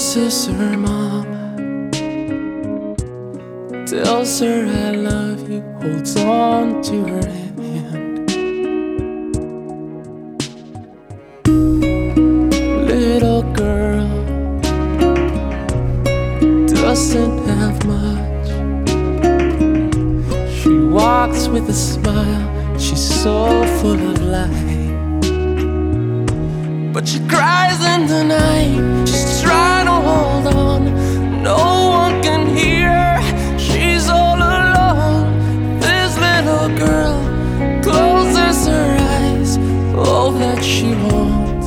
kisses her mom, tells her I love you, holds on to her hand. Little girl doesn't have much. She walks with a smile, she's so full of life. But she cries in the night, she's trying to hold on. No one can hear her, she's all alone. This little girl closes her eyes. All that she wants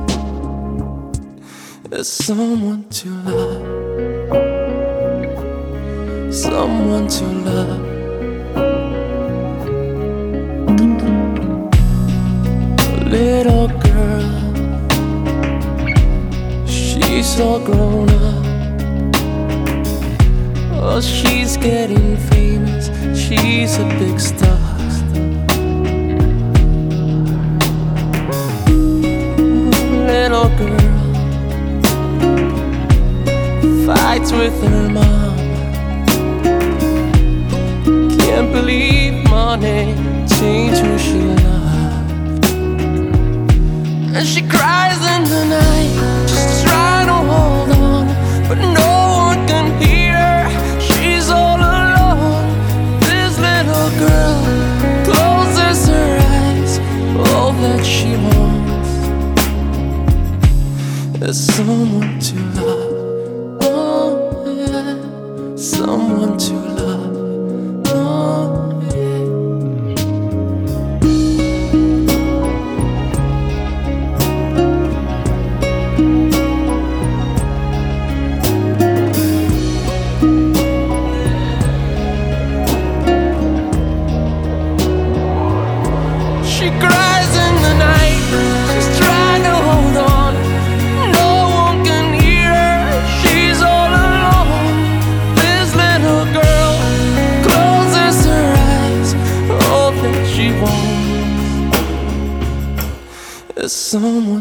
is someone to love, someone to love. Little girl, she's all grown up. Oh, she's getting famous, she's a big star. Little girl fights with her mom. Can't believe money changed who she loved. And she cries in the night, just trying to hold on, but no one can hear her, she's all alone. This little girl closes her eyes. All that she wants is someone to love. Oh yeah, someone to love. Oh yeah. She cries in the night, she's trying to hold on. No one can hear her, she's all alone. This little girl closes her eyes. All that she wants is someone